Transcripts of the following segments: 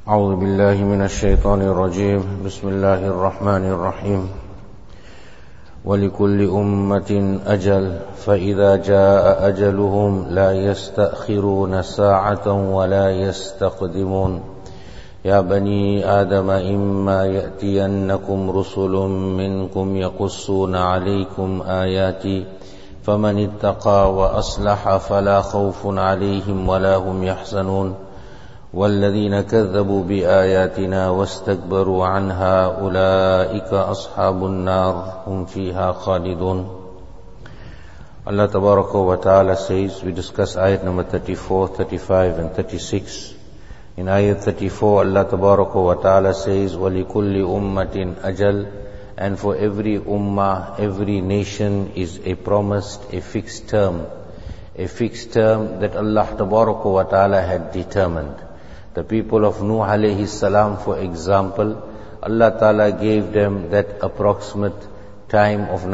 أعوذ بالله من الشيطان الرجيم بسم الله الرحمن الرحيم ولكل أمة أجل فإذا جاء أجلهم لا يستأخرون ساعة ولا يستقدمون يا بني آدم إما يأتينكم رسل منكم يقصون عليكم آياتي فمن اتقى وأصلح فلا خوف عليهم ولا هم يحزنون والذين كذبوا بآياتنا واستكبروا عنها أولئك أصحاب النار هم فيها خالدون. Allah Tabaraka wa Ta'ala says, we discuss ayat number 34, 35 and 36. In ayat 34, Allah Tabaraka wa Ta'ala says, وَلِكُلِّ أُمَّةٍ أَجَلٍ, and for every ummah, every nation is a promised, a fixed term that Allah Tabaraka wa Ta'ala had determined. The people of Nuh alayhi salam, for example, Allah Ta'ala gave them that approximate time of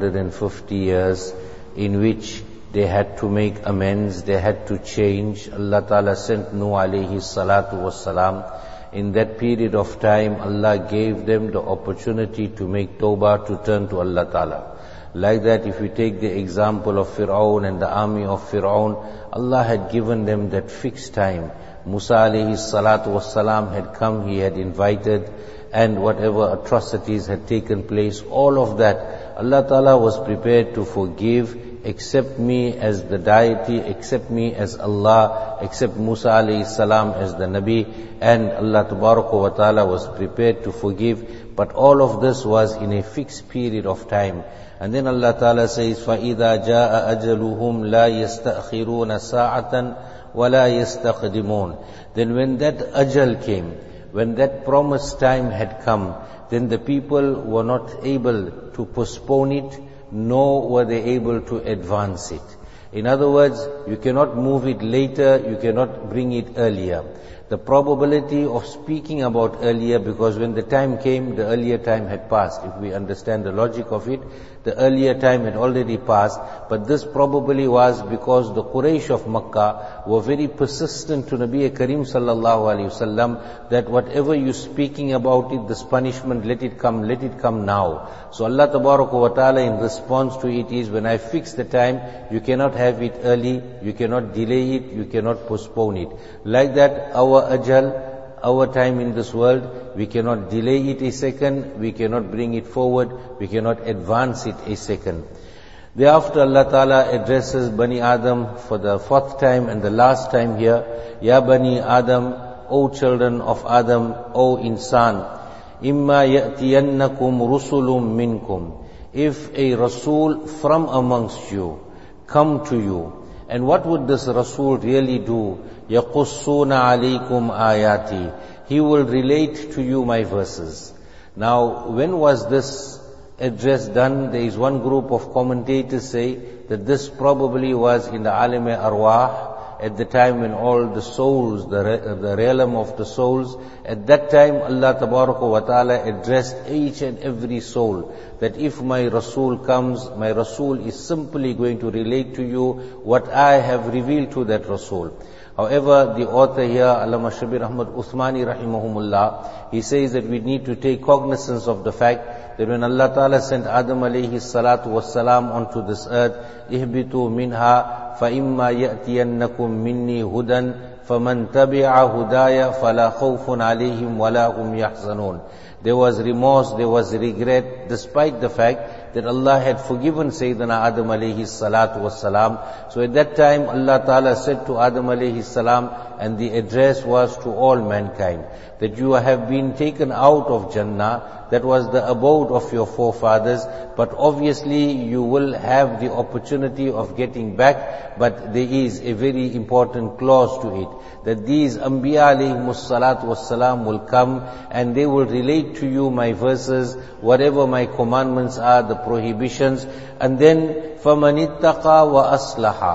950 years in which they had to make amends, they had to change. Allah Ta'ala sent Nuh alayhi salatu wassalam. In that period of time, Allah gave them the opportunity to make tawbah, to turn to Allah Ta'ala. Like that, if we take the example of Fir'aun and the army of Fir'aun, Allah had given them that fixed time. Musa alayhi salatu wassalam had come, he had invited, and whatever atrocities had taken place, all of that, Allah Ta'ala was prepared to forgive, accept me as the deity, accept me as Allah, accept Musa alayhi salam as the Nabi, and Allah Tabaraka wa Ta'ala was prepared to forgive, but all of this was in a fixed period of time. And then Allah Ta'ala says, فَإِذَا جَاءَ أَجَلُهُمْ لَا يَسْتَأْخِرُونَ سَاعَةً وَلَا يَسْتَقْدِمُونَ. Then when that ajal came, when that promised time had come, then the people were not able to postpone it, nor were they able to advance it. In other words, you cannot move it later, you cannot bring it earlier. The probability of speaking about earlier, because when the time came, the earlier time had passed. If we understand the logic of it, the earlier time had already passed, but this probably was because the Quraysh of Makkah were very persistent to Nabi Karim sallallahu alayhi wasallam that whatever you're speaking about it, this punishment, let it come now. So Allah Tabaraka wa Ta'ala in response to it is, when I fix the time, you cannot have it early, you cannot delay it, you cannot postpone it. Like that, our ajal, our time in this world, we cannot delay it a second, we cannot bring it forward, we cannot advance it a second. Thereafter Allah Ta'ala addresses Bani Adam for the fourth time and the last time here. Ya Bani Adam, O children of Adam, O insan, imma ya'tiyannakum rusulun minkum. If a Rasul from amongst you come to you, and what would this Rasul really do? يَقُصُّونَ عَلَيْكُمْ آيَاتِي. He will relate to you my verses. Now, when was this address done? There is one group of commentators say that this probably was in the Alim-e-Arwah, at the time when all the souls, the realm of the souls, at that time Allah Tabaraka wa Ta'ala addressed each and every soul that if my Rasul comes, my Rasul is simply going to relate to you what I have revealed to that Rasul. However, the author here, Allama Shabir Ahmad Uthmani rahimahumullah, he says that we need to take cognizance of the fact that when Allah Ta'ala sent Adam alayhi salatu wassalam onto this earth, ihbitu minha فَإِمَّا يَأْتِيَنَّكُمْ مِنِّي هُدًى فَمَنْ تَبِعَ هُدَايَ فَلَا خَوْفٌ عَلَيْهِمْ وَلَا هُمْ يَحْزَنُونَ. There was remorse, there was regret, despite the fact that Allah had forgiven Sayyidina Adam alayhi salatu wassalam. So at that time Allah Ta'ala said to Adam alayhi salam, and the address was to all mankind, that you have been taken out of Jannah, that was the abode of your forefathers, but obviously you will have the opportunity of getting back, but there is a very important clause to it, that these Anbiya alayhimus salatu wassalam will come and they will relate to you my verses, whatever my commandments are, the prohibitions, and then فَمَنِ اتَّقَى وَأَصْلَحَ.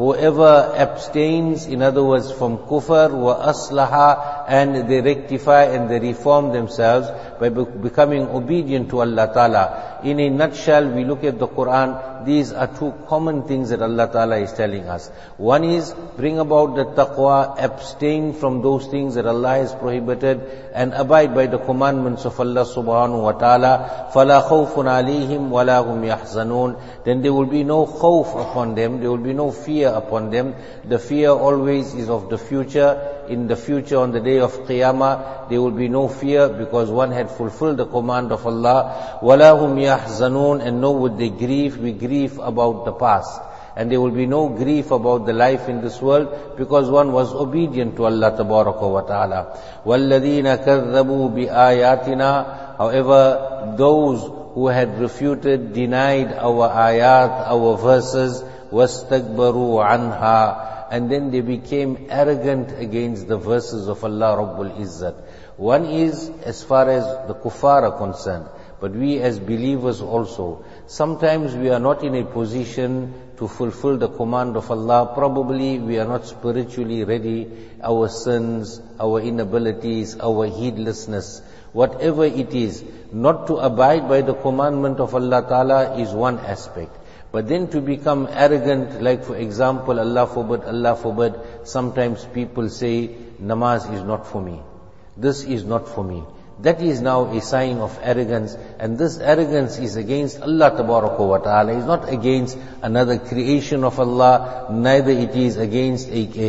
Whoever abstains, in other words, from kufr, wa aslaha, and they rectify and they reform themselves by becoming obedient to Allah Ta'ala. In a nutshell, we look at the Quran, these are two common things that Allah Ta'ala is telling us. One is, bring about the taqwa, abstain from those things that Allah has prohibited, and abide by the commandments of Allah Subhanahu wa Ta'ala. فَلَا خَوْفٌ عَلَيْهِمْ وَلَا هُمْ يَحْزَنُونَ. Then there will be no khawf upon them, there will be no fear upon them. The fear always is of the future. In the future, on the day of Qiyamah, there will be no fear because one had fulfilled the command of Allah. وَلَا هُمْ يَحْزَنُونَ. And nor would they grieve. We grieve about the past. And there will be no grief about the life in this world because one was obedient to Allah Tabaraka wa Ta'ala. وَالَّذِينَ كَذَّبُوا بِآيَاتِنَا. However, those who had refuted, denied our ayat, our verses, وَاسْتَكْبَرُوا عَنْهَا. And then they became arrogant against the verses of Allah Rabbul Izzat. One is as far as the kuffar are concerned, but we as believers also, sometimes we are not in a position to fulfill the command of Allah. Probably we are not spiritually ready. Our sins, our inabilities, our heedlessness, whatever it is, not to abide by the commandment of Allah Ta'ala is one aspect. But then to become arrogant, like for example, Allah forbid, sometimes people say, namaz is not for me. This is not for me. That is now a sign of arrogance, and this arrogance is against Allah Tabaraka wa Ta'ala. It's not against another creation of Allah, neither it is against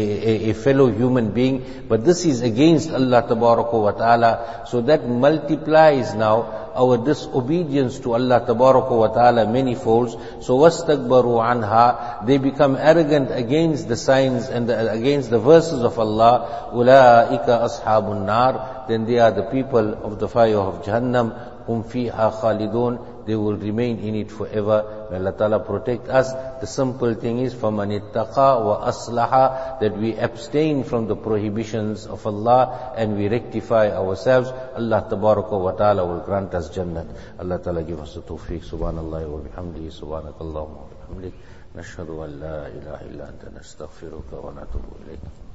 a fellow human being, but this is against Allah Tabaraka wa Ta'ala. So that multiplies now our disobedience to Allah Tabaraka wa Ta'ala many folds. So wastakbaru anha, they become arrogant against the signs and against the verses of Allah. Ulaika ashabun nar, then they are the people of the fire of Jahannam. Hum fiha khalidun, they will remain in it forever. May Allah Ta'ala protect us. The simple thing is, فَمَنِ اتَّقَى وَأَصْلَحَ, that we abstain from the prohibitions of Allah and we rectify ourselves. Allah Tabaraka wa Ta'ala will grant us Jannat. Allah Ta'ala give us the tawfiq. Subhanallah wa bihamdihi, subhanakallahumma wa bihamdik. Nashhadu an la ilaha illa anta nastaghfiruka wa natubu ilayk.